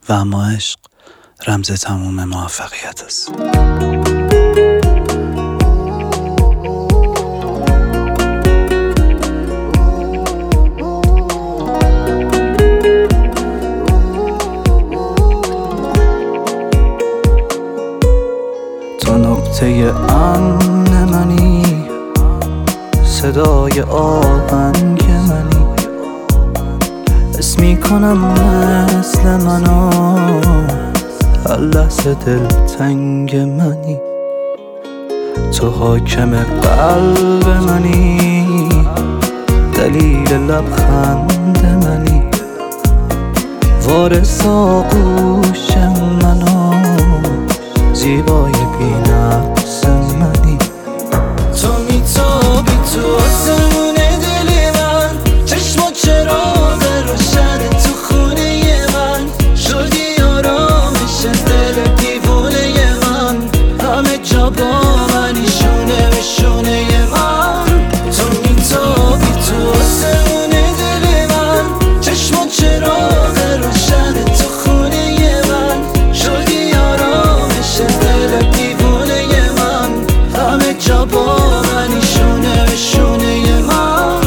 و اما عشق رمز تموم موفقیت است. تو نقطه امن منی، صدای آهنگ منی، حس میکنم مثل منو، هر لحظه دلتنگ منی. تو حاکم قلب منی، دلیل لبخند منی، وارث آغوش منو، زیبای بی‌نقص منی. تو میتابی تو آسمون دل من، چشم و چراغ روشن تو خونه من، شدی آرامش دل دیوونه من، همه جا با منی، شونه به شونه من. تو میتابی تو آسمون دل من، چشم و چراغ روشن تو خونه من، شدی آرامش دل دیوونه من، همه جا با منی، شونه به شونه من.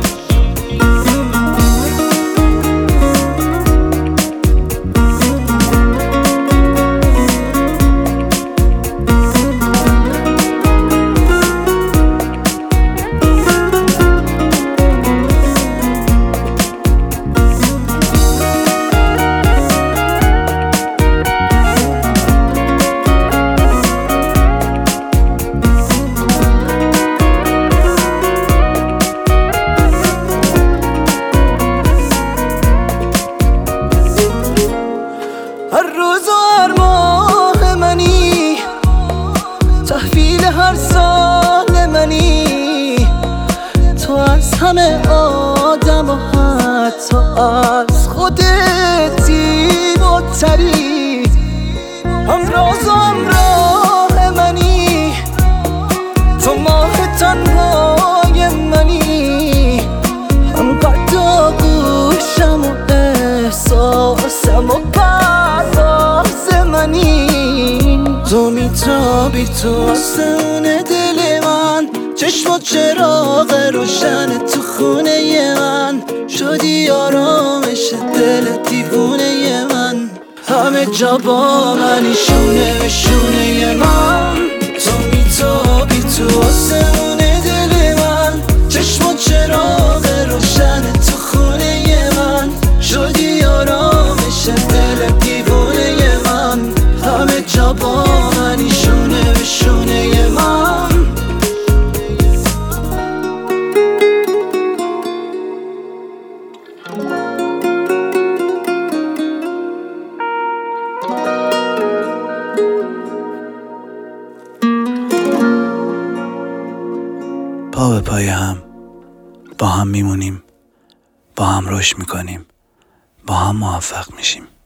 هر روز و هر ماه منی، تحویل هر سال منی، تو از همه آدم و حتی از خودت زیباتری. همراز و همراه منی، تو ماه تنهای منی، هم قد آغوشم و احساسم و پرواز منی. تو میتابی تو آسمون دل من، چشم و چراغ روشن تو خونه من، شدی آرامش دل دیوونه من، همه جا با منی، شونه به شونه من. تو میتابی تو آسمون دل من، چشم و چراغ روشن تو خونه من، شدی آرامش دل دیوونه من، همه جا با منی، شونه به شونه من. پا به پای هم با هم میمونیم، با هم رشد میکنیم، با هم موفق میشیم.